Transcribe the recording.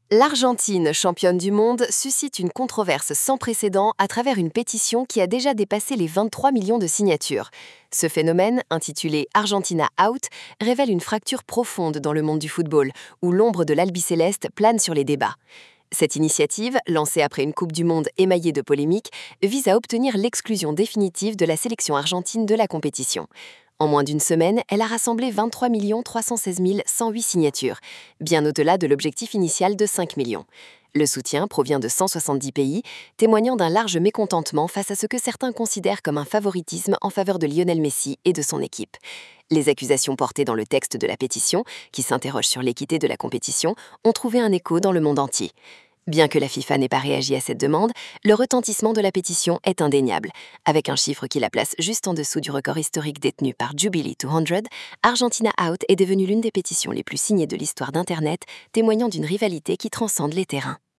L'Argentine, championne du monde, suscite une controverse sans précédent à travers une pétition qui a déjà dépassé les 23 millions de signatures. Ce phénomène, intitulé Argentina Out, révèle une fracture profonde dans le monde du football, où l'ombre de l'albicéleste plane sur les débats. Cette initiative, lancée après une Coupe du Monde émaillée de polémiques, vise à obtenir l'exclusion définitive de la sélection argentine de la compétition. En moins d'une semaine, elle a rassemblé 23 316 108 signatures, bien au-delà de l'objectif initial de 5 millions. Le soutien provient de 170 pays, témoignant d'un large mécontentement face à ce que certains considèrent comme un favoritisme en faveur de Lionel Messi et de son équipe. Les accusations portées dans le texte de la pétition, qui s'interroge sur l'équité de la compétition, ont trouvé un écho dans le monde entier. Bien que la FIFA n'ait pas réagi à cette demande, le retentissement de la pétition est indéniable. Avec un chiffre qui la place juste en dessous du record historique détenu par Jubilee 200, Argentina Out est devenue l'une des pétitions les plus signées de l'histoire d'Internet, témoignant d'une rivalité qui transcende les terrains.